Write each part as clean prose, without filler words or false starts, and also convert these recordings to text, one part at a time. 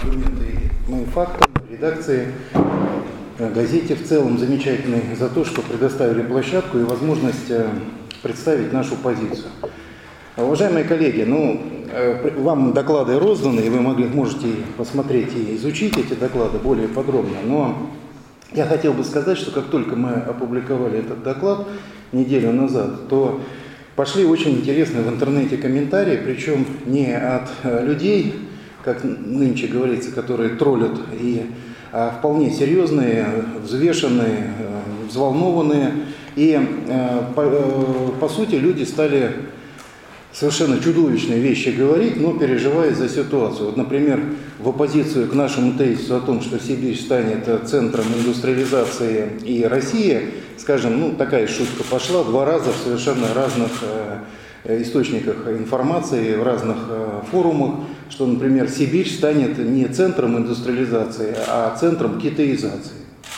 аргументы и фактам, редакции, газете в целом замечательной за то, что предоставили площадку и возможность представить нашу позицию. Уважаемые коллеги, вам доклады розданы, и вы можете посмотреть и изучить эти доклады более подробно, но я хотел бы сказать, что как только мы опубликовали этот доклад неделю назад, то пошли очень интересные в интернете комментарии, причем не от людей, как нынче говорится, которые троллят, а вполне серьезные, взвешенные, взволнованные. И по сути люди стали совершенно чудовищные вещи говорить, но переживая за ситуацию. Вот, например, в оппозицию к нашему тезису о том, что Сибирь станет центром индустриализации и Россия, скажем, такая шутка пошла 2 раза в совершенно разных источниках информации, в разных форумах, что, например, Сибирь станет не центром индустриализации, а центром китаизации.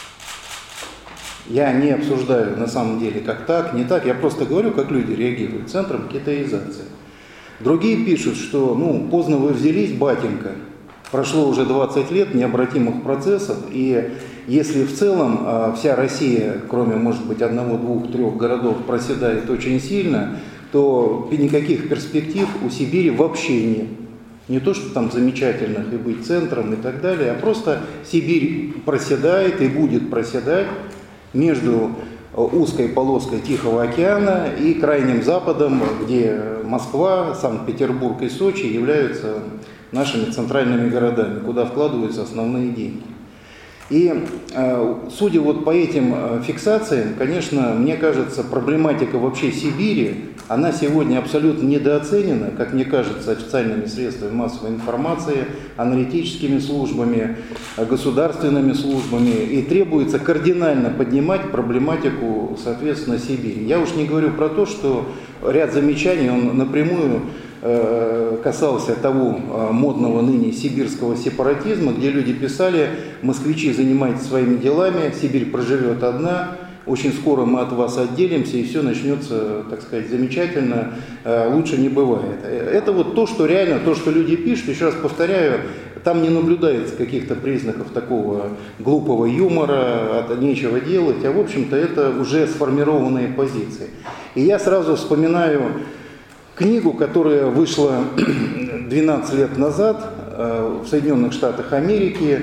Я не обсуждаю на самом деле как так, не так, я просто говорю, как люди реагируют, центром китаизации. Другие пишут, что поздно вы взялись, батенька, прошло уже 20 лет необратимых процессов, и если в целом вся Россия, кроме, может быть, 1, 2, 3 городов, проседает очень сильно, то никаких перспектив у Сибири вообще нет. Не то, что там замечательных и быть центром и так далее, а просто Сибирь проседает и будет проседать между узкой полоской Тихого океана и крайним западом, где Москва, Санкт-Петербург и Сочи являются нашими центральными городами, куда вкладываются основные деньги. И судя вот по этим фиксациям, конечно, мне кажется, проблематика вообще Сибири, она сегодня абсолютно недооценена, как мне кажется, официальными средствами массовой информации, аналитическими службами, государственными службами, и требуется кардинально поднимать проблематику, соответственно, Сибири. Я уж не говорю про то, что ряд замечаний, он напрямую касался того модного ныне сибирского сепаратизма, где люди писали: москвичи, занимайтесь своими делами, Сибирь проживет одна, очень скоро мы от вас отделимся, и все начнется, так сказать, замечательно, лучше не бывает. Это вот то, что реально, то, что люди пишут, еще раз повторяю, там не наблюдается каких-то признаков такого глупого юмора, нечего делать, а в общем-то это уже сформированные позиции. И я сразу вспоминаю книгу, которая вышла 12 лет назад в Соединенных Штатах Америки.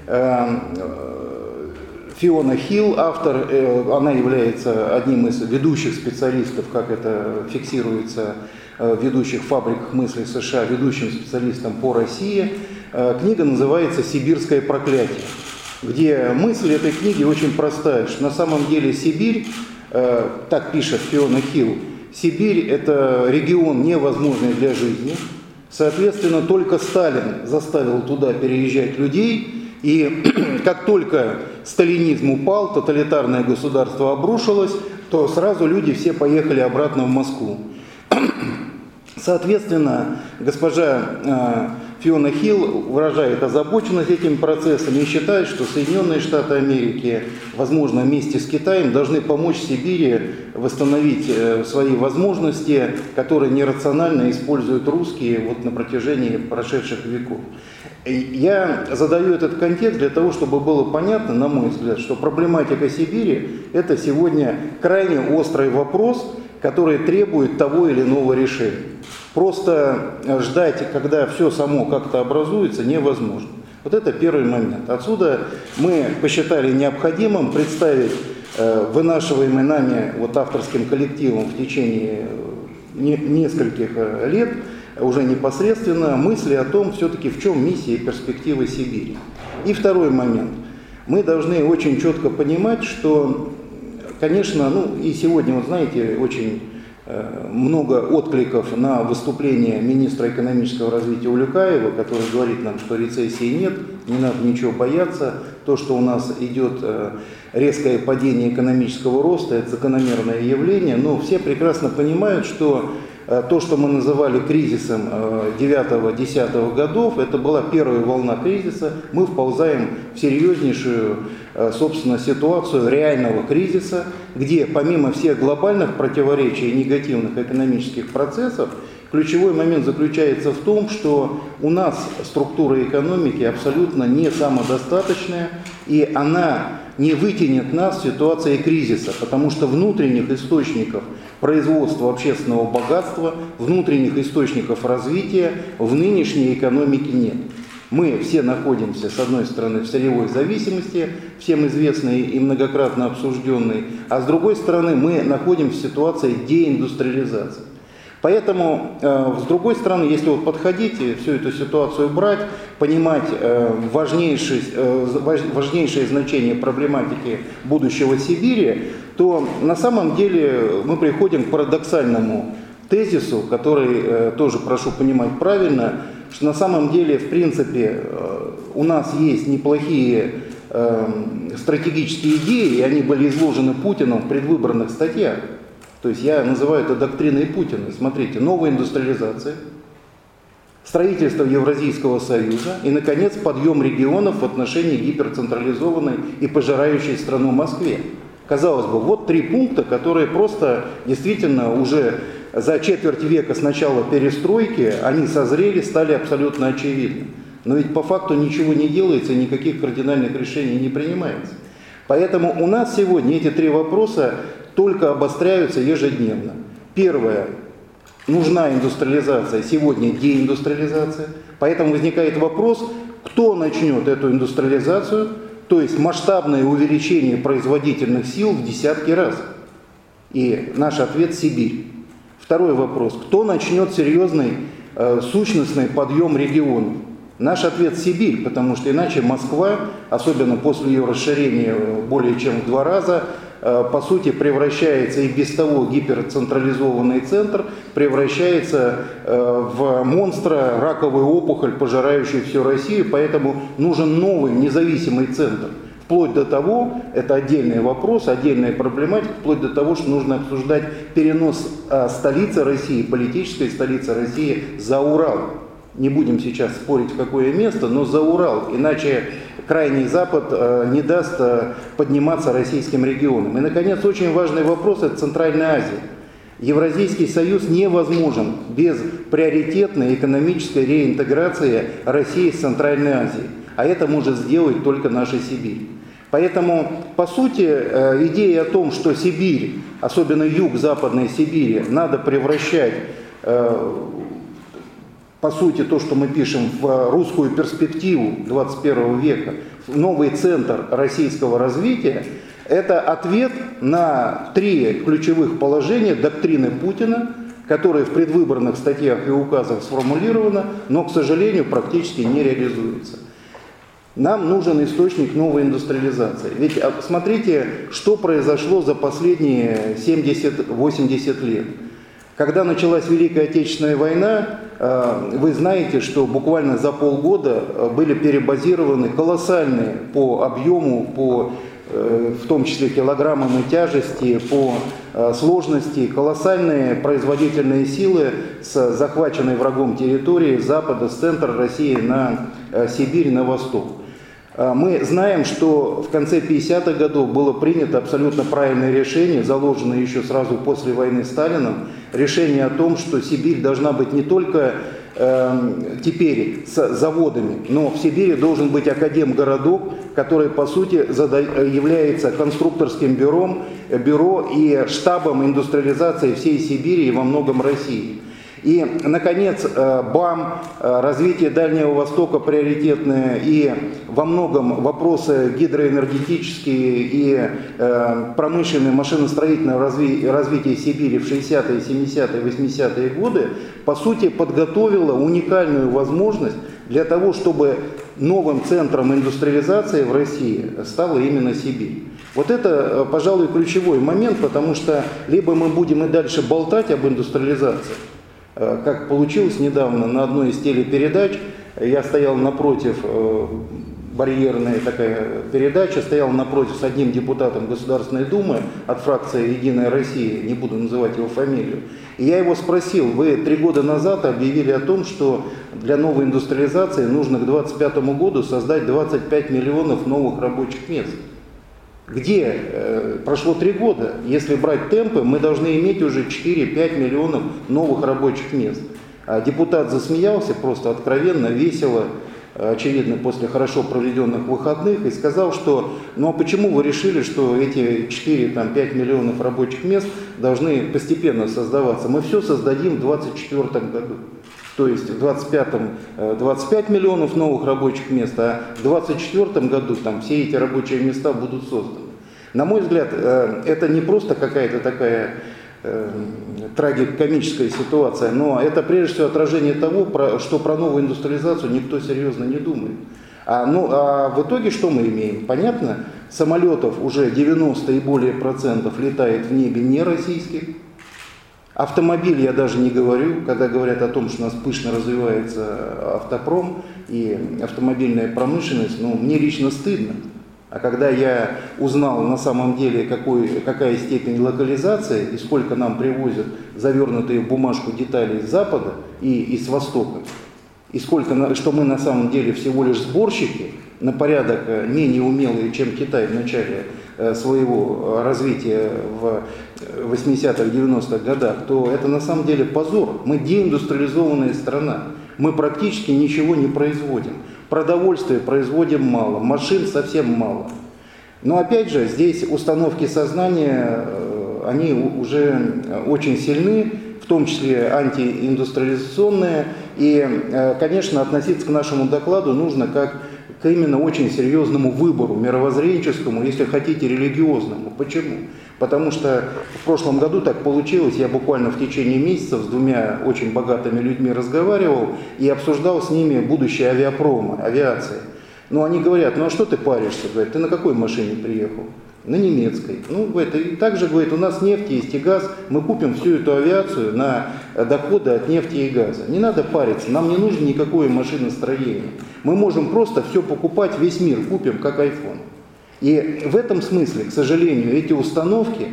Фиона Хилл, автор, она является одним из ведущих специалистов, как это фиксируется в ведущих фабриках мысли США, ведущим специалистом по России. Книга называется «Сибирское проклятие», где мысль этой книги очень простая, что на самом деле Сибирь, так пишет Фиона Хилл, Сибирь – это регион невозможный для жизни, соответственно, только Сталин заставил туда переезжать людей, и как только сталинизм упал, тоталитарное государство обрушилось, то сразу люди все поехали обратно в Москву. Соответственно, госпожа Фиона Хилл выражает озабоченность этим процессом и считает, что Соединенные Штаты Америки, возможно, вместе с Китаем, должны помочь Сибири восстановить свои возможности, которые нерационально используют русские на протяжении прошедших веков. Я задаю этот контекст для того, чтобы было понятно, на мой взгляд, что проблематика Сибири – это сегодня крайне острый вопрос, который требует того или иного решения. Просто ждать, когда все само как-то образуется, невозможно. Вот это первый момент. Отсюда мы посчитали необходимым представить вынашиваемый нами авторским коллективом в течение нескольких лет уже непосредственно мысли о том, все-таки в чем миссия и перспективы Сибири. И второй момент. Мы должны очень четко понимать, что, конечно, и сегодня, знаете, очень много откликов на выступление министра экономического развития Улюкаева, который говорит нам, что рецессии нет, не надо ничего бояться. То, что у нас идет резкое падение экономического роста, это закономерное явление, но все прекрасно понимают, что то, что мы называли кризисом 9-10 годов, это была первая волна кризиса. Мы вползаем в серьезнейшую, собственно, ситуацию реального кризиса, где помимо всех глобальных противоречий и негативных экономических процессов, ключевой момент заключается в том, что у нас структура экономики абсолютно не самодостаточная, и она не вытянет нас в ситуации кризиса, потому что внутренних источников производства общественного богатства, внутренних источников развития в нынешней экономике нет. Мы все находимся, с одной стороны, в сырьевой зависимости, всем известной и многократно обсужденной, а с другой стороны, мы находимся в ситуации деиндустриализации. Поэтому, с другой стороны, если вот подходить и всю эту ситуацию брать, понимать важнейшее значение проблематики будущего Сибири, то на самом деле мы приходим к парадоксальному тезису, который тоже прошу понимать правильно, что на самом деле, в принципе, у нас есть неплохие стратегические идеи, и они были изложены Путиным в предвыборных статьях. То есть я называю это доктриной Путина. Смотрите, новая индустриализация, строительство Евразийского союза и, наконец, подъем регионов в отношении гиперцентрализованной и пожирающей страну Москве. Казалось бы, вот 3 пункта, которые просто действительно уже за четверть века с начала перестройки, они созрели, стали абсолютно очевидны. Но ведь по факту ничего не делается, никаких кардинальных решений не принимается. Поэтому у нас сегодня эти 3 вопроса только обостряются ежедневно. Первое. Нужна индустриализация, сегодня деиндустриализация. Поэтому возникает вопрос, кто начнет эту индустриализацию, то есть масштабное увеличение производительных сил в десятки раз. И наш ответ – Сибирь. Второй вопрос. Кто начнет серьезный сущностный подъем регионов? Наш ответ – Сибирь, потому что иначе Москва, особенно после ее расширения более чем в 2 раза, по сути превращается и без того гиперцентрализованный центр, превращается в монстра, раковую опухоль, пожирающую всю Россию, поэтому нужен новый независимый центр. Вплоть до того, это отдельный вопрос, отдельная проблематика, вплоть до того, что нужно обсуждать перенос столицы России, политической столицы России за Урал. Не будем сейчас спорить, в какое место, но за Урал, иначе Крайний Запад не даст подниматься российским регионам. И, наконец, очень важный вопрос – это Центральная Азия. Евразийский союз невозможен без приоритетной экономической реинтеграции России с Центральной Азией. А это может сделать только наша Сибирь. Поэтому, по сути, идея о том, что Сибирь, особенно юг Западной Сибири, надо превращать, по сути, то, что мы пишем, в русскую перспективу 21 века, в новый центр российского развития, это ответ на 3 ключевых положения доктрины Путина, которые в предвыборных статьях и указах сформулированы, но, к сожалению, практически не реализуются. Нам нужен источник новой индустриализации. Ведь смотрите, что произошло за последние 70-80 лет. Когда началась Великая Отечественная война, вы знаете, что буквально за полгода были перебазированы колоссальные по объему, в том числе килограммам и тяжести, по сложности, колоссальные производительные силы с захваченной врагом территории с запада, с центра России на Сибирь, на восток. Мы знаем, что в конце 50-х годов было принято абсолютно правильное решение, заложенное еще сразу после войны Сталином, решение о том, что Сибирь должна быть не только теперь с заводами, но в Сибири должен быть академгородок, который, по сути, является конструкторским бюро и штабом индустриализации всей Сибири и во многом России. И, наконец, БАМ, развитие Дальнего Востока приоритетное и во многом вопросы гидроэнергетические и промышленное, машиностроительное развитие Сибири в 60-е, 70-е, 80-е годы, по сути, подготовило уникальную возможность для того, чтобы новым центром индустриализации в России стала именно Сибирь. Вот это, пожалуй, ключевой момент, потому что либо мы будем и дальше болтать об индустриализации, как получилось недавно на одной из телепередач, я стоял напротив, барьерная такая передача, стоял напротив с одним депутатом Государственной Думы от фракции «Единая Россия», не буду называть его фамилию, и я его спросил: вы 3 года назад объявили о том, что для новой индустриализации нужно к 2025 году создать 25 миллионов новых рабочих мест. Где? Прошло 3 года. Если брать темпы, мы должны иметь уже 4-5 миллионов новых рабочих мест. А депутат засмеялся просто откровенно, весело, очевидно, после хорошо проведенных выходных, и сказал, что ну а почему вы решили, что эти 4-5 миллионов рабочих мест должны постепенно создаваться? Мы все создадим в 2024 году. То есть в 2025 25 миллионов новых рабочих мест, а в 2024 году там все эти рабочие места будут созданы. На мой взгляд, это не просто какая-то такая трагикомическая ситуация, но это прежде всего отражение того, что про новую индустриализацию никто серьезно не думает. А в итоге что мы имеем? Понятно, самолетов уже 90 и более процентов летает в небе не российских. Автомобиль я даже не говорю, когда говорят о том, что у нас пышно развивается автопром и автомобильная промышленность, ну, мне лично стыдно. А когда я узнал на самом деле, какая степень локализации и сколько нам привозят завернутые в бумажку детали с Запада и с Востока, и что мы на самом деле всего лишь сборщики, на порядок менее умелые, чем Китай в начале своего развития в 80-х, 90-х годах, то это на самом деле позор. Мы деиндустриализованная страна, мы практически ничего не производим. Продовольствия производим мало, машин совсем мало. Но опять же, здесь установки сознания, они уже очень сильны, в том числе антииндустриализационные. И, конечно, относиться к нашему докладу нужно как к именно очень серьезному выбору, мировоззренческому, если хотите, религиозному. Почему? Потому что в прошлом году так получилось, я буквально в течение месяцев с двумя очень богатыми людьми разговаривал и обсуждал с ними будущее авиапрома, авиации. Ну, они говорят, ну а что ты паришься? Говорят, ты на какой машине приехал? На немецкой. Ну, говорит, и также, говорит, у нас нефть есть и газ, мы купим всю эту авиацию на доходы от нефти и газа. Не надо париться, нам не нужно никакое машиностроение. Мы можем просто все покупать, весь мир купим, как iPhone. И в этом смысле, к сожалению, эти установки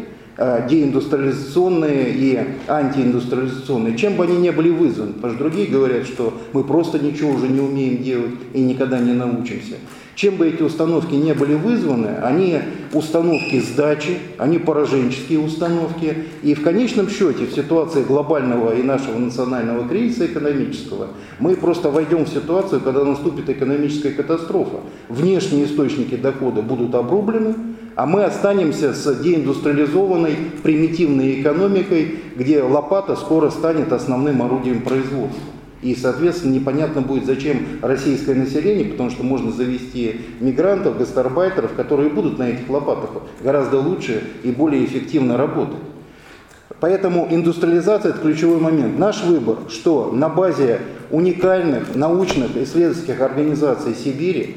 деиндустриализационные и антииндустриализационные, чем бы они ни были вызваны, потому что другие говорят, что мы просто ничего уже не умеем делать и никогда не научимся. Чем бы эти установки не были вызваны, они установки сдачи, они пораженческие установки. И в конечном счете, в ситуации глобального и нашего национального кризиса экономического, мы просто войдем в ситуацию, когда наступит экономическая катастрофа. Внешние источники дохода будут обрублены, а мы останемся с деиндустриализованной примитивной экономикой, где лопата скоро станет основным орудием производства. И, соответственно, непонятно будет, зачем российское население, потому что можно завести мигрантов, гастарбайтеров, которые будут на этих лопатах гораздо лучше и более эффективно работать. Поэтому индустриализация – это ключевой момент. Наш выбор, что на базе уникальных научных исследовательских организаций Сибири,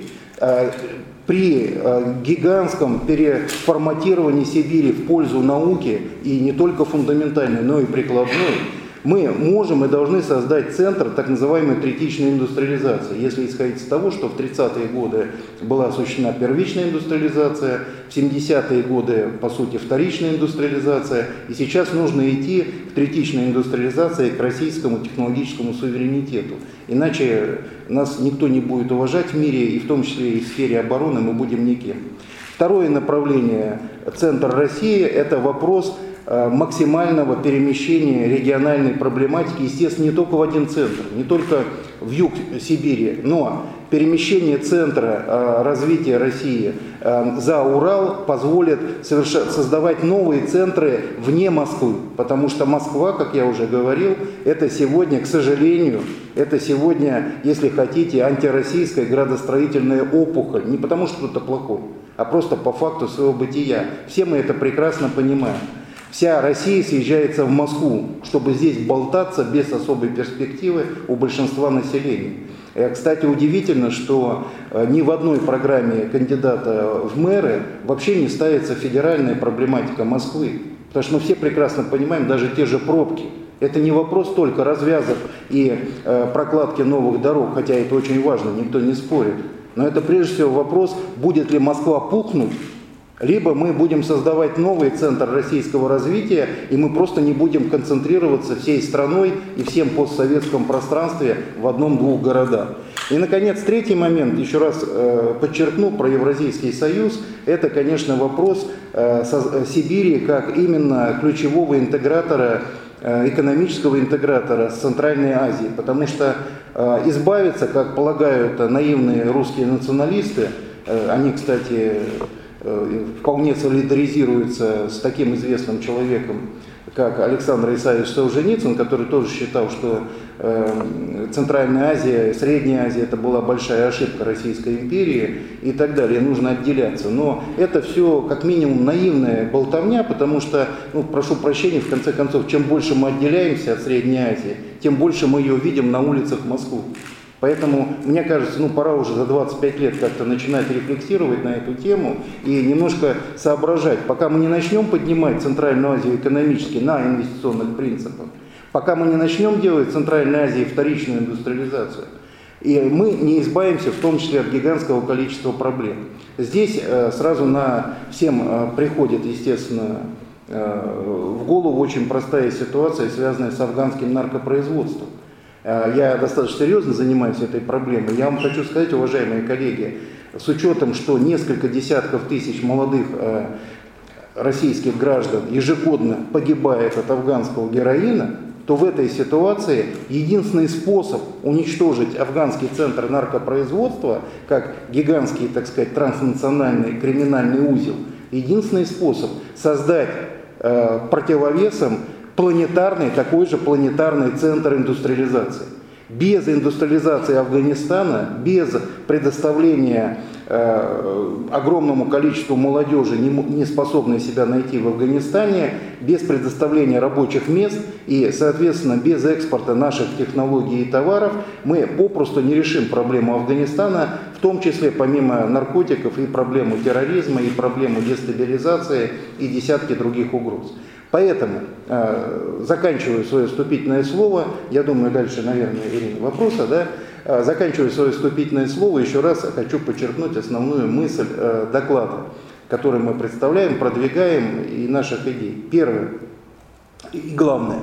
при гигантском переформатировании Сибири в пользу науки, и не только фундаментальной, но и прикладной, мы можем и должны создать центр так называемой третичной индустриализации. Если исходить из того, что в 30-е годы была осуществлена первичная индустриализация, в 70-е годы, по сути, вторичная индустриализация, и сейчас нужно идти в третичной индустриализации к российскому технологическому суверенитету. Иначе нас никто не будет уважать в мире, и в том числе и в сфере обороны мы будем никем. Второе направление «Центр России» – это вопрос максимального перемещения региональной проблематики, естественно, не только в один центр, не только в юг Сибири, но перемещение центра развития России за Урал позволит создавать новые центры вне Москвы, потому что Москва, как я уже говорил, это сегодня, к сожалению, это сегодня, если хотите, антироссийская градостроительная опухоль, не потому что что-то плохое, а просто по факту своего бытия. Все мы это прекрасно понимаем. Вся Россия съезжается в Москву, чтобы здесь болтаться без особой перспективы у большинства населения. Кстати, удивительно, что ни в одной программе кандидата в мэры вообще не ставится федеральная проблематика Москвы. Потому что мы все прекрасно понимаем, даже те же пробки. Это не вопрос только развязок и прокладки новых дорог, хотя это очень важно, никто не спорит. Но это прежде всего вопрос, будет ли Москва пухнуть, либо мы будем создавать новый центр российского развития, и мы просто не будем концентрироваться всей страной и всем постсоветском пространстве в одном-двух городах. И, наконец, третий момент, еще раз подчеркну про Евразийский союз, это, конечно, вопрос Сибири как именно ключевого интегратора экономического интегратора с Центральной Азией, потому что избавиться, как полагают наивные русские националисты, они, кстати, вполне солидаризируются с таким известным человеком, как Александр Исаевич Солженицын, который тоже считал, что Центральная Азия, Средняя Азия – это была большая ошибка Российской империи и так далее, нужно отделяться. Но это все как минимум наивная болтовня, потому что, прошу прощения, в конце концов, чем больше мы отделяемся от Средней Азии, тем больше мы ее видим на улицах Москвы. Поэтому, мне кажется, пора уже за 25 лет как-то начинать рефлексировать на эту тему и немножко соображать. Пока мы не начнем поднимать Центральную Азию экономически на инвестиционных принципах, пока мы не начнем делать в Центральной Азии вторичную индустриализацию, и мы не избавимся в том числе от гигантского количества проблем. Здесь сразу всем приходит, естественно, в голову очень простая ситуация, связанная с афганским наркопроизводством. Я достаточно серьезно занимаюсь этой проблемой. Я вам хочу сказать, уважаемые коллеги, с учетом, что несколько десятков тысяч молодых российских граждан ежегодно погибает от афганского героина, то в этой ситуации единственный способ уничтожить афганский центр наркопроизводства, как гигантский, так сказать, транснациональный криминальный узел, единственный способ создать противовесом такой же планетарный центр индустриализации. Без индустриализации Афганистана, без предоставления огромному количеству молодежи, не способной себя найти в Афганистане, без предоставления рабочих мест и, соответственно, без экспорта наших технологий и товаров, мы попросту не решим проблему Афганистана, в том числе помимо наркотиков и проблему терроризма, и проблему дестабилизации и десятки других угроз. Поэтому заканчиваю свое вступительное слово. Я думаю, дальше, наверное, Ирина, вопросы, да? Заканчиваю свое вступительное слово. Еще раз хочу подчеркнуть основную мысль доклада, который мы представляем, продвигаем и наших идей. Первое и главное.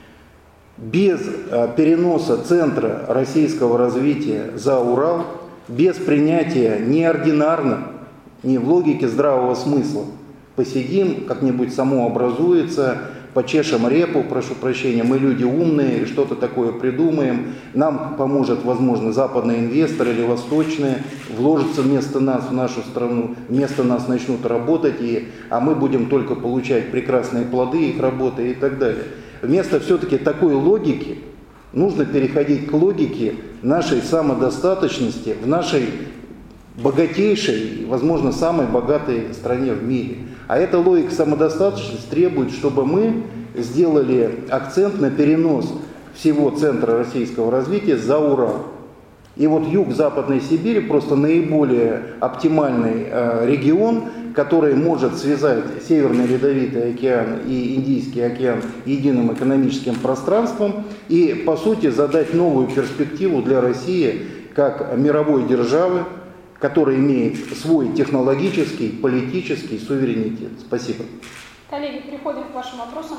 Без переноса центра российского развития за Урал, без принятия неординарно, не в логике здравого смысла, посидим, как-нибудь само образуется, почешем репу, прошу прощения, мы люди умные, что-то такое придумаем, нам поможет, возможно, западный инвестор или восточный, вложится вместо нас в нашу страну, вместо нас начнут работать, а мы будем только получать прекрасные плоды их работы и так далее. Вместо все-таки такой логики нужно переходить к логике нашей самодостаточности в нашей богатейшей, возможно, самой богатой стране в мире. А эта логика самодостаточности требует, чтобы мы сделали акцент на перенос всего центра российского развития за Урал. И вот юг Западной Сибири просто наиболее оптимальный регион, который может связать Северный Ледовитый океан и Индийский океан единым экономическим пространством и, по сути, задать новую перспективу для России как мировой державы, который имеет свой технологический, политический суверенитет. Спасибо. Коллеги, переходим к вашим вопросам.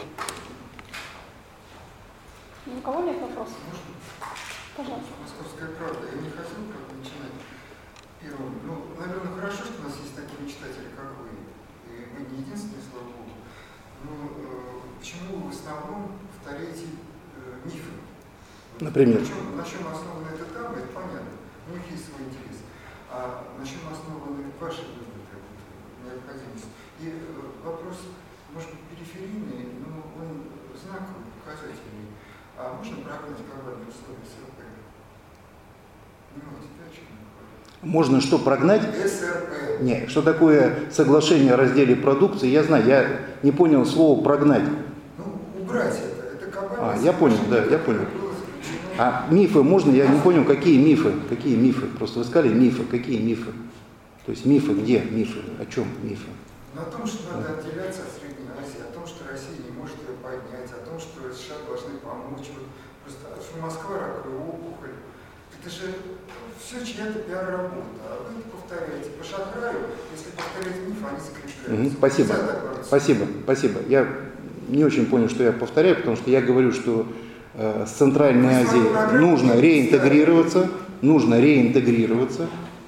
Ни у кого нет вопросов? Пожалуйста. Московская правда. Я не хотел начинать первым. Наверное, хорошо, что у нас есть такие мечтатели, как вы. И вы не единственные, слава богу. Но почему вы в основном повторяете мифы? Например? На чем основана эта тема, это понятно. У них есть свой интерес. А на чем основаны ваши выводы, необходимость? И вопрос, может быть, периферийный, но он знаковый, показательный. А можно прогнать глобальные условия СРП? Можно что, прогнать? СРП. Нет, что такое соглашение о разделе продукции, я знаю, я не понял слово «прогнать». Убрать это глобальное. Я понял, да, я понял. А мифы можно? Я не понял, какие мифы? Какие мифы? Просто вы сказали мифы. Какие мифы? То есть мифы где? Мифы? О чем мифы? На том, что надо отделяться от Средней Азии, о том, что Россия не может ее поднять, о том, что США должны помочь. Просто что Москва раковая опухоль. Это же все чья-то пиар-работа. А вы это повторяете. По Шахраю, если повторять миф, они закрепляются. Спасибо. Я не очень понял, что я повторяю, потому что я говорю, что с Центральной Азией нужно реинтегрироваться,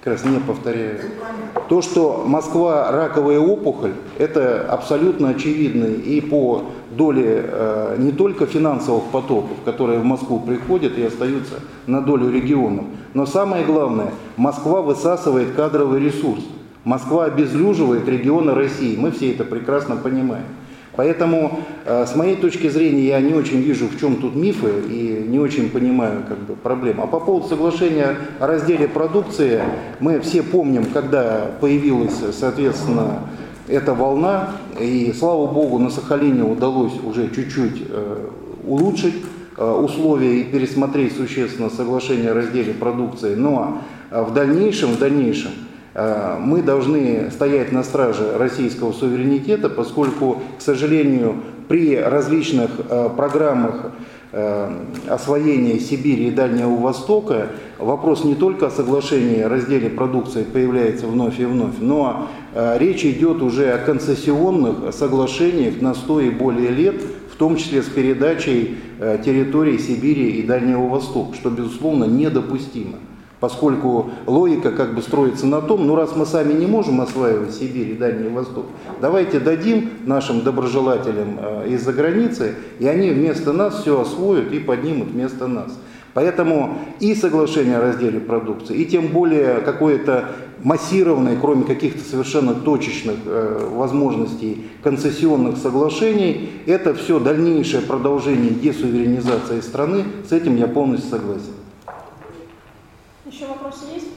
как раз не повторяю. То, что Москва раковая опухоль, это абсолютно очевидно и по доле не только финансовых потоков, которые в Москву приходят и остаются на долю регионов, но самое главное, Москва высасывает кадровый ресурс. Москва обезлюживает регионы России, мы все это прекрасно понимаем. Поэтому, с моей точки зрения, я не очень вижу, в чем тут мифы и не очень понимаю проблему. А по поводу соглашения о разделе продукции, мы все помним, когда появилась, соответственно, эта волна, и, слава богу, на Сахалине удалось уже чуть-чуть улучшить условия и пересмотреть существенно соглашение о разделе продукции. Но в дальнейшем мы должны стоять на страже российского суверенитета, поскольку, к сожалению, при различных программах освоения Сибири и Дальнего Востока вопрос не только о соглашении о разделе продукции появляется вновь и вновь, но речь идет уже о концессионных соглашениях на 100 и более лет, в том числе с передачей территорий Сибири и Дальнего Востока, что, безусловно, недопустимо. Поскольку логика строится на том, раз мы сами не можем осваивать Сибирь и Дальний Восток, давайте дадим нашим доброжелателям из-за границы, и они вместо нас все освоят и поднимут вместо нас. Поэтому и соглашение о разделе продукции, и тем более какое-то массированное, кроме каких-то совершенно точечных возможностей концессионных соглашений, это все дальнейшее продолжение десуверенизации страны, с этим я полностью согласен. Еще вопросы есть?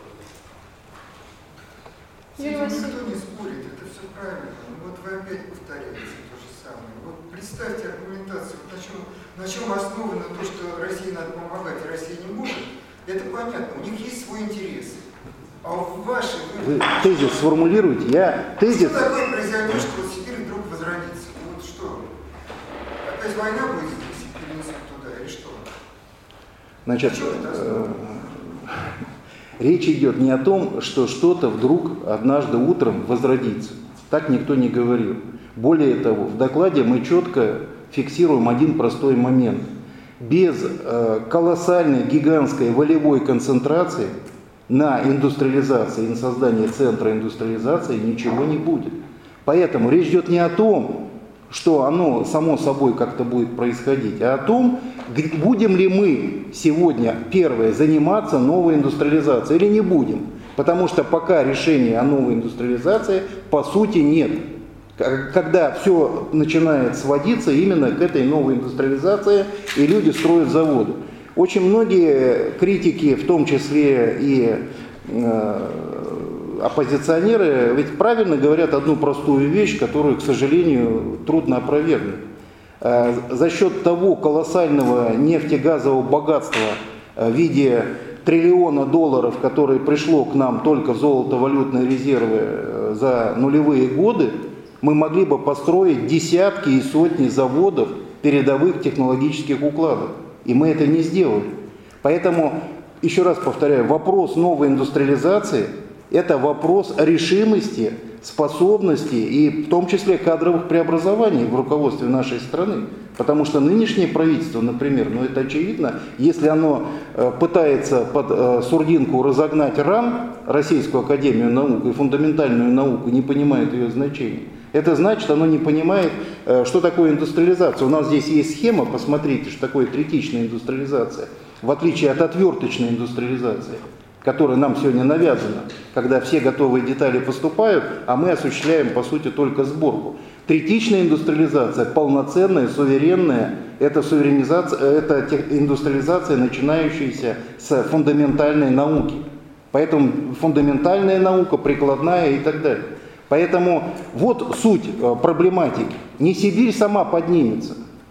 С этим никто не спорит, это все правильно. Но вот вы опять повторяете то же самое. Вот представьте аргументацию, на чем основано то, что России надо помогать, а Россия не может. Это понятно, у них есть свой интерес. А в вашей... Вы тезис сформулируете, Что такое произойдет, что Сибирь вдруг возродится? Вот что? Опять война будет здесь, перенесут туда, или что? Значит, речь идет не о том, что что-то вдруг однажды утром возродится. Так никто не говорил. Более того, в докладе мы четко фиксируем один простой момент. Без колоссальной, гигантской волевой концентрации на индустриализации и на создании центра индустриализации ничего не будет. Поэтому речь идет не о том, что оно само собой как-то будет происходить, а о том, будем ли мы сегодня, первое, заниматься новой индустриализацией или не будем. Потому что пока решения о новой индустриализации по сути нет. Когда все начинает сводиться именно к этой новой индустриализации, и люди строят заводы. Очень многие критики, в том числе и оппозиционеры, ведь правильно говорят одну простую вещь, которую, к сожалению, трудно опровергнуть. За счет того колоссального нефтегазового богатства в виде триллиона долларов, которое пришло к нам только в золотовалютные резервы за нулевые годы, мы могли бы построить десятки и сотни заводов передовых технологических укладов. И мы это не сделали. Поэтому, еще раз повторяю, вопрос новой индустриализации – это вопрос решимости, способности и в том числе кадровых преобразований в руководстве нашей страны. Потому что нынешнее правительство, например, это очевидно, если оно пытается под сурдинку разогнать РАН, Российскую академию наук и фундаментальную науку, не понимает ее значения, это значит, оно не понимает, что такое индустриализация. У нас здесь есть схема, посмотрите, что такое третичная индустриализация, в отличие от отверточной индустриализации, которая нам сегодня навязана, когда все готовые детали поступают, а мы осуществляем, по сути, только сборку. Третичная индустриализация, полноценная, суверенная, это индустриализация, начинающаяся с фундаментальной науки. Поэтому фундаментальная наука, прикладная и так далее. Поэтому вот суть проблематики. Не Сибирь сама поднимется,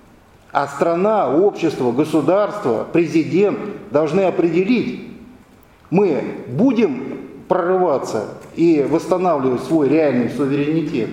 а страна, общество, государство, президент должны определить, мы будем прорываться и восстанавливать свой реальный суверенитет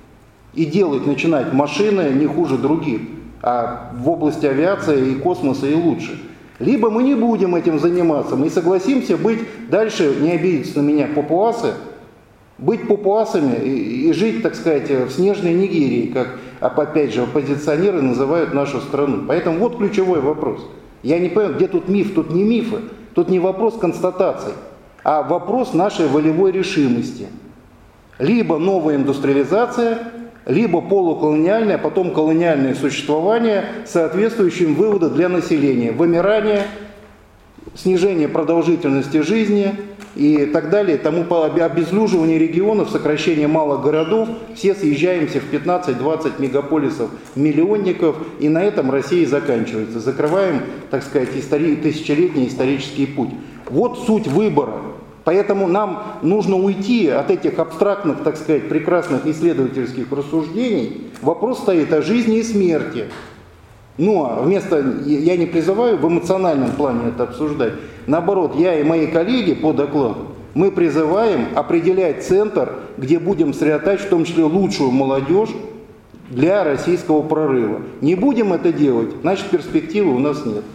и начинать машины не хуже других, а в области авиации и космоса и лучше. Либо мы не будем этим заниматься, мы согласимся быть дальше, не обидятся на меня папуасы, быть папуасами и жить, так сказать, в снежной Нигерии, как, опять же, оппозиционеры называют нашу страну. Поэтому вот ключевой вопрос. Я не понимаю, где тут миф, тут не мифы, тут не вопрос констатаций, а вопрос нашей волевой решимости. Либо новая индустриализация, либо полуколониальное, а потом колониальное существование с соответствующим выводом для населения. Вымирание, снижение продолжительности жизни и так далее. Тому обезлюживание регионов, сокращение малых городов. Все съезжаемся в 15-20 мегаполисов миллионников, и на этом Россия заканчивается. Закрываем, так сказать, тысячелетний исторический путь. Вот суть выбора. Поэтому нам нужно уйти от этих абстрактных, так сказать, прекрасных исследовательских рассуждений. Вопрос стоит о жизни и смерти. Но вместо, я не призываю в эмоциональном плане это обсуждать. Наоборот, я и мои коллеги по докладу, мы призываем определять центр, где будем сосредотачивать в том числе лучшую молодежь для российского прорыва. Не будем это делать, значит перспективы у нас нет.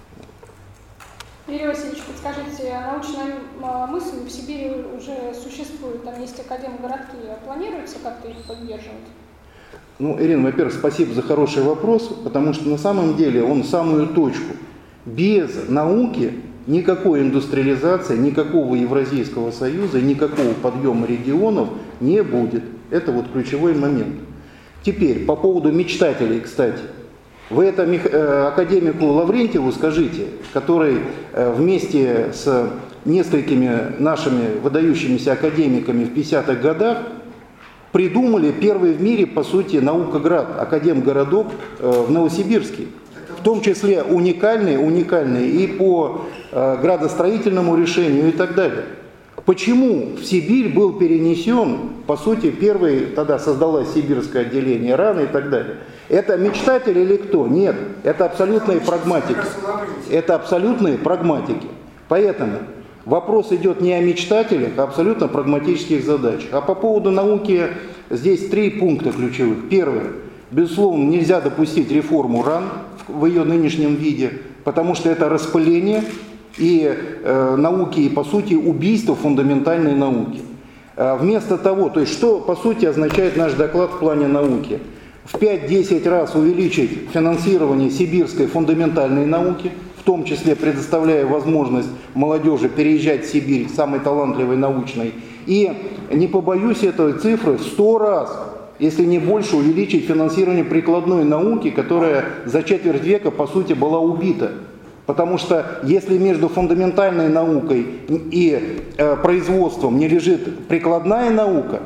Юрий Васильевич, подскажите, научная мысль в Сибири уже существует, там есть академгородки, планируется как-то их поддерживать? Ну, Ирина, во-первых, спасибо за хороший вопрос, потому что на самом деле он в самую точку. Без науки никакой индустриализации, никакого Евразийского союза, никакого подъема регионов не будет. Это вот ключевой момент. Теперь, по поводу мечтателей, кстати. Вы это академику Лаврентьеву скажите, который вместе с несколькими нашими выдающимися академиками в 50-х годах придумали первый в мире, по сути, наукоград, академгородок в Новосибирске. В том числе уникальный и по градостроительному решению и так далее. Почему в Сибирь был перенесен, по сути, первый, тогда создалось сибирское отделение РАН и так далее. Это мечтатели или кто? Нет, это абсолютные прагматики. Это абсолютные прагматики. Поэтому вопрос идет не о мечтателях, а абсолютно прагматических задачах. А по поводу науки здесь 3 пункта ключевых. Первое. Безусловно, нельзя допустить реформу РАН в ее нынешнем виде, потому что это распыление и науки, и по сути убийство фундаментальной науки. Вместо того, то есть что по сути означает наш доклад в плане науки? В 5-10 раз увеличить финансирование сибирской фундаментальной науки, в том числе предоставляя возможность молодежи переезжать в Сибирь, самой талантливой научной, и, не побоюсь этой цифры, в 100 раз, если не больше, увеличить финансирование прикладной науки, которая за четверть века, по сути, была убита. Потому что если между фундаментальной наукой и производством не лежит прикладная наука,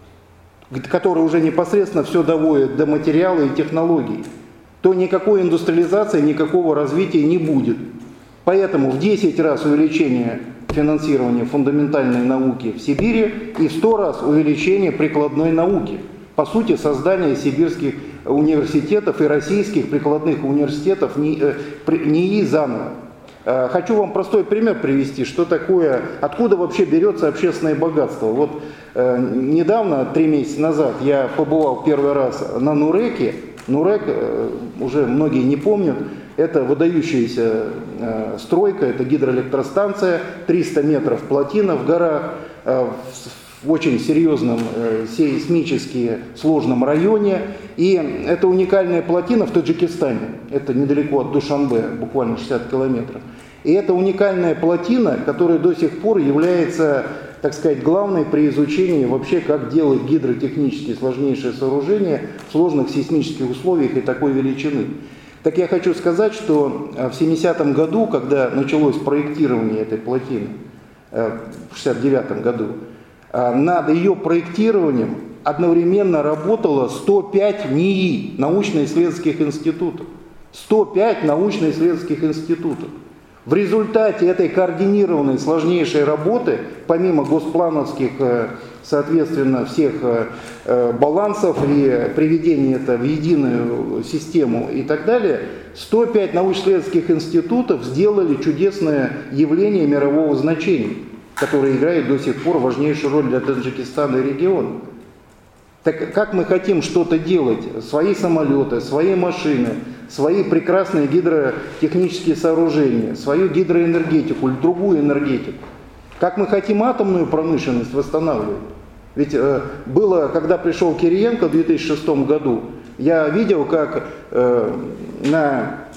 которая уже непосредственно все доводит до материала и технологий, то никакой индустриализации, никакого развития не будет. Поэтому в 10 раз увеличение финансирования фундаментальной науки в Сибири и в 100 раз увеличение прикладной науки. По сути, создание сибирских университетов и российских прикладных университетов НИИ заново. Хочу вам простой пример привести, что такое, откуда вообще берется общественное богатство. Вот недавно, 3 месяца назад, я побывал первый раз на Нуреке. Нурек, уже многие не помнят, это выдающаяся стройка, это гидроэлектростанция, 300 метров плотина в горах, в очень серьезном сейсмически сложном районе. И это уникальная плотина в Таджикистане, это недалеко от Душанбе, буквально 60 километров. И это уникальная плотина, которая до сих пор является, так сказать, главной при изучении вообще, как делать гидротехнически сложнейшие сооружения в сложных сейсмических условиях и такой величины. Так я хочу сказать, что в 70-м году, когда началось проектирование этой плотины, в 69-м году, над ее проектированием одновременно работало 105 НИИ, научно-исследовательских институтов. 105 научно-исследовательских институтов. В результате этой координированной сложнейшей работы, помимо госплановских, соответственно, всех балансов и приведения это в единую систему и так далее, 105 научно-исследовательских институтов сделали чудесное явление мирового значения, которое играет до сих пор важнейшую роль для Таджикистана и региона. Так как мы хотим что-то делать? Свои самолеты, свои машины, свои прекрасные гидротехнические сооружения, свою гидроэнергетику или другую энергетику. Как мы хотим атомную промышленность восстанавливать? Ведь было, когда пришел Кириенко в 2006 году, я видел, как на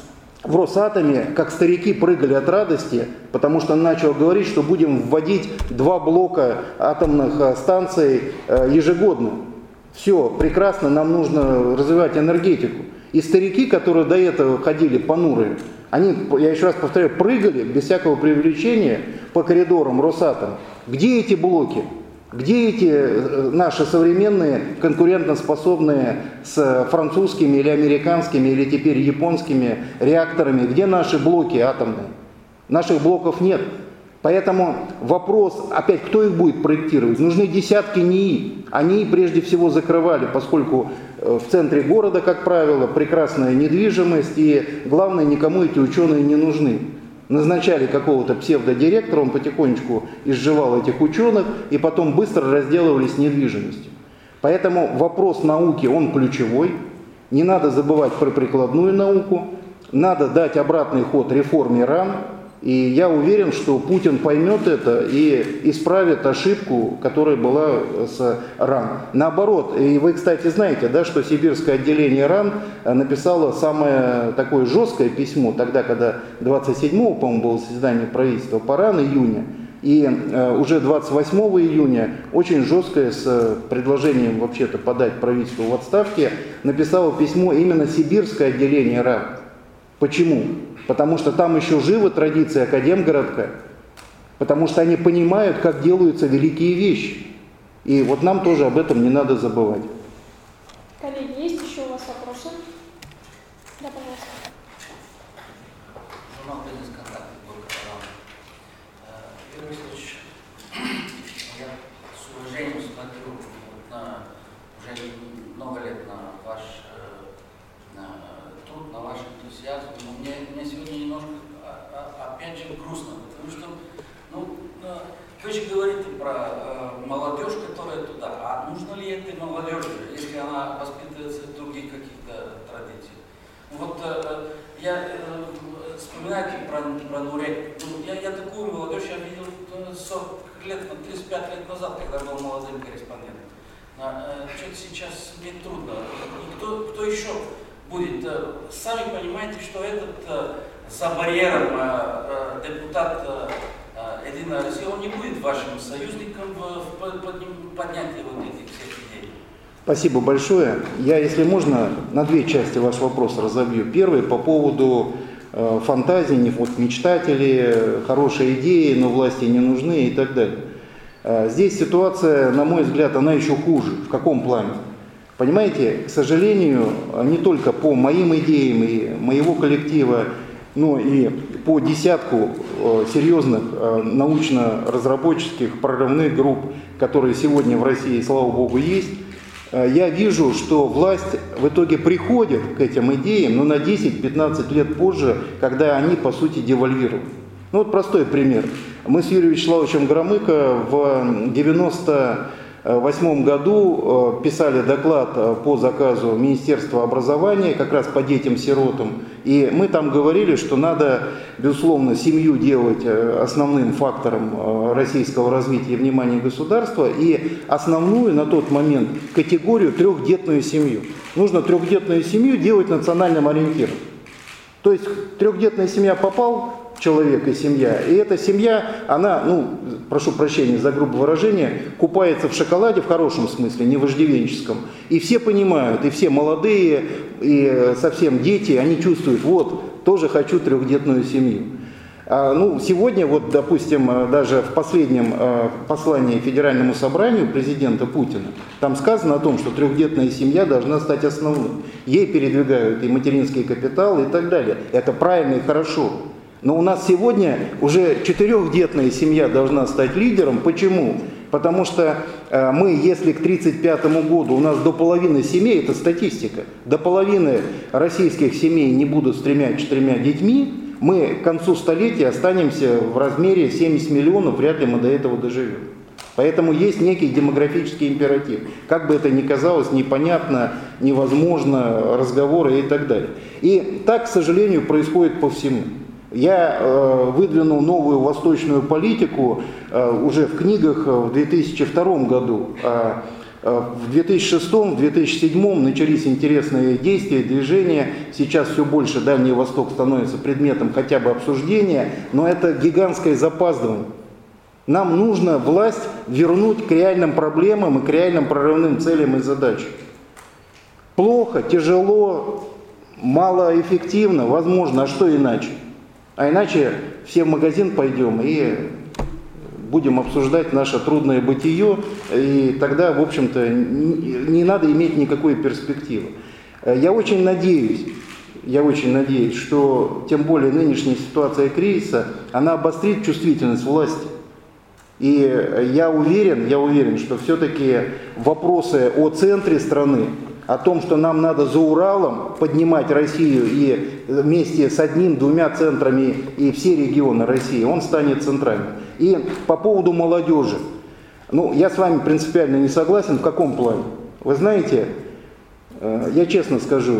в Росатоме, как старики, прыгали от радости, потому что он начал говорить, что будем вводить 2 блока атомных станций ежегодно. Все, прекрасно, нам нужно развивать энергетику. И старики, которые до этого ходили понурые, они, я еще раз повторяю, прыгали без всякого преувеличения по коридорам Росатома. Где эти блоки? Где эти наши современные, конкурентоспособные с французскими или американскими, или теперь японскими реакторами? Где наши блоки атомные? Наших блоков нет. Поэтому вопрос, опять, кто их будет проектировать? Нужны десятки НИИ. Они прежде всего закрывали, поскольку в центре города, как правило, прекрасная недвижимость, и главное, никому эти ученые не нужны. Назначали какого-то псевдодиректора, он потихонечку изживал этих ученых, и потом быстро разделывались недвижимостью. Поэтому вопрос науки, он ключевой. Не надо забывать про прикладную науку, надо дать обратный ход реформе РАН. И я уверен, что Путин поймет это и исправит ошибку, которая была с РАН. Наоборот, и вы, кстати, знаете, да, что сибирское отделение РАН написало самое такое жесткое письмо, тогда, когда 27-го, по-моему, было заседание правительства по РАН, июня, и уже 28 июня очень жесткое, с предложением вообще-то подать правительству в отставке, написало письмо именно сибирское отделение РАН. Почему? Потому что там еще живы традиции Академгородка, потому что они понимают, как делаются великие вещи. И вот нам тоже об этом не надо забывать. Коллеги, есть еще у вас вопросы? Да, пожалуйста. Журнал «Бизнес Контакт», Юрий Васильевич, я с уважением смотрю на уже много лет на ваш труд, на ваш энтузиазм. Но мне сегодня немножко, опять же, грустно, потому что, вы же говорите про молодежь, которая туда. А нужно ли этой молодежи, если она воспитывается в других каких-то традициях? Вот я вспоминаю про Нурек. Я такую молодежь я видел 40 лет, 35 лет назад, когда был молодым корреспондентом. Что-то сейчас мне трудно. И кто еще будет? Сами понимаете, что этот за барьером депутат Единая Россия, он не будет вашим союзником в поднятии вот этих всех идей. Спасибо большое. Я, если можно, на 2 части ваш вопрос разобью. Первый по поводу фантазий, вот мечтатели, хорошие идеи, но власти не нужны и так далее. Здесь ситуация, на мой взгляд, она еще хуже. В каком плане? Понимаете, к сожалению, не только по моим идеям и моего коллектива, но и по десятку серьезных научно-разработческих прорывных групп, которые сегодня в России, слава богу, есть, я вижу, что власть в итоге приходит к этим идеям, но на 10-15 лет позже, когда они, по сути, девальвируют. Ну вот простой пример. Мы с Юрием Вячеславовичем Громыко в 1998 году писали доклад по заказу Министерства образования как раз по детям-сиротам. И мы там говорили, что надо, безусловно, семью делать основным фактором российского развития и внимания государства. И основную на тот момент категорию трёхдетную семью. Нужно трёхдетную семью делать национальным ориентиром. То есть трёхдетная семья попал, человек и семья. И эта семья, она, прошу прощения за грубое выражение, купается в шоколаде в хорошем смысле, не вожделенческом. И все понимают, и все молодые, и совсем дети, они чувствуют, вот, тоже хочу трёхдетную семью. Сегодня, вот, допустим, даже в последнем послании Федеральному собранию президента Путина, там сказано о том, что трёхдетная семья должна стать основной. Ей передвигают и материнский капитал, и так далее. Это правильно и хорошо. Но у нас сегодня уже 4-детная семья должна стать лидером. Почему? Потому что мы, если к 1935 году у нас до половины семей, это статистика, до половины российских семей не будут с 3-4 детьми, мы к концу столетия останемся в размере 70 миллионов, вряд ли мы до этого доживем. Поэтому есть некий демографический императив. Как бы это ни казалось, непонятно, невозможно, разговоры и так далее. И так, к сожалению, происходит по всему. Я выдвинул новую восточную политику уже в книгах в 2002 году. В 2006-2007 начались интересные действия, движения. Сейчас все больше Дальний Восток становится предметом хотя бы обсуждения, но это гигантское запаздывание. Нам нужно власть вернуть к реальным проблемам и к реальным прорывным целям и задачам. Плохо, тяжело, малоэффективно, возможно, а что иначе? А иначе все в магазин пойдем и будем обсуждать наше трудное бытие, и тогда, в общем-то, не надо иметь никакой перспективы. Я очень надеюсь, что тем более нынешняя ситуация кризиса, она обострит чувствительность власти. И я уверен, что все-таки вопросы о центре страны, о том, что нам надо за Уралом поднимать Россию и вместе с одним-двумя центрами и все регионы России, он станет центральным. И по поводу молодежи. Я с вами принципиально не согласен. В каком плане? Вы знаете, я честно скажу,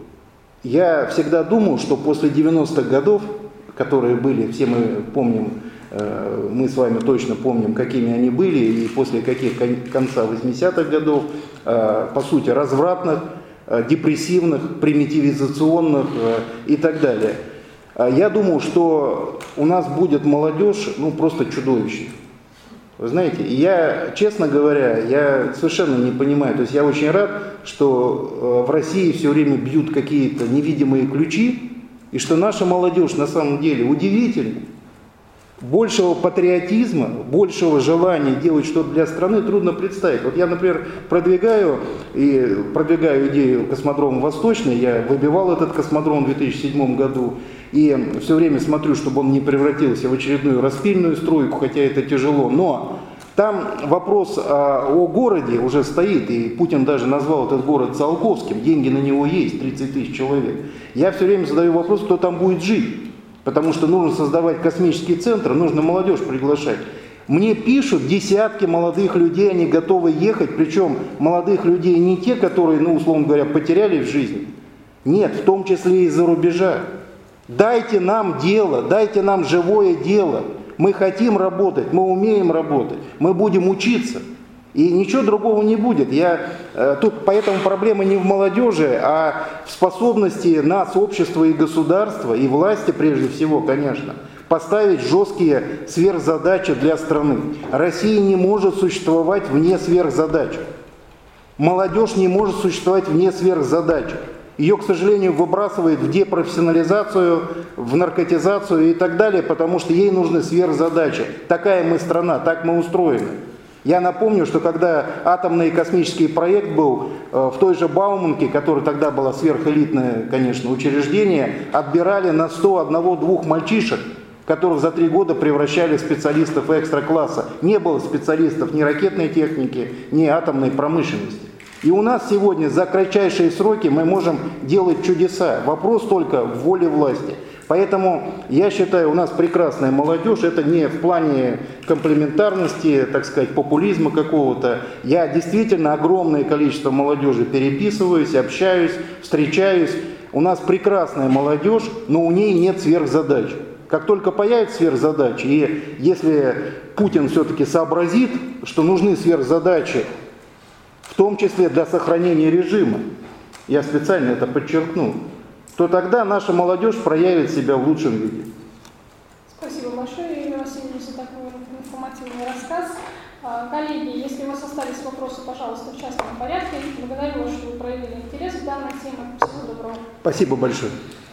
я всегда думал, что после 90-х годов, которые были, все мы помним, мы с вами точно помним, какими они были, и после каких конца 80-х годов, по сути, развратных, депрессивных, примитивизационных и так далее. Я думал, что у нас будет молодежь, просто чудовищная. Вы знаете, я, честно говоря, я совершенно не понимаю, то есть я очень рад, что в России все время бьют какие-то невидимые ключи, и что наша молодежь на самом деле удивительна. Большего патриотизма, большего желания делать что-то для страны трудно представить. Вот я, например, продвигаю идею космодрома Восточный, я выбивал этот космодром в 2007 году, и все время смотрю, чтобы он не превратился в очередную распильную стройку, хотя это тяжело, но там вопрос о городе уже стоит, и Путин даже назвал этот город Циолковским, деньги на него есть, 30 тысяч человек. Я все время задаю вопрос, кто там будет жить. Потому что нужно создавать космический центр, нужно молодежь приглашать. Мне пишут десятки молодых людей, они готовы ехать, причем молодых людей не те, которые, условно говоря, потеряли в жизни. Нет, в том числе и из-за рубежа. Дайте нам дело, дайте нам живое дело. Мы хотим работать, мы умеем работать, мы будем учиться. И ничего другого не будет. Тут поэтому проблема не в молодежи, а в способности нас, общества и государства, и власти прежде всего, конечно, поставить жесткие сверхзадачи для страны. Россия не может существовать вне сверхзадач. Молодежь не может существовать вне сверхзадач. Ее, к сожалению, выбрасывает в депрофессионализацию, в наркотизацию и так далее, потому что ей нужны сверхзадачи. Такая мы страна, так мы устроены. Я напомню, что когда атомный космический проект был в той же Бауманке, которая тогда была сверхэлитное, конечно, учреждение, отбирали на 101-2 мальчишек, которых за 3 года превращали в специалистов экстра-класса. Не было специалистов ни ракетной техники, ни атомной промышленности. И у нас сегодня за кратчайшие сроки мы можем делать чудеса. Вопрос только в воле власти. Поэтому я считаю, у нас прекрасная молодежь, это не в плане комплементарности, так сказать, популизма какого-то. Я действительно огромное количество молодежи переписываюсь, общаюсь, встречаюсь. У нас прекрасная молодежь, но у ней нет сверхзадач. Как только появятся сверхзадачи, и если Путин все-таки сообразит, что нужны сверхзадачи, в том числе для сохранения режима, я специально это подчеркну, то тогда наша молодежь проявит себя в лучшем виде. Спасибо большое, Юрий Васильевич, за такой информативный рассказ. Коллеги, если у вас остались вопросы, пожалуйста, в частном порядке. Благодарю вас, что вы проявили интерес к данной теме. Всего доброго. Спасибо большое.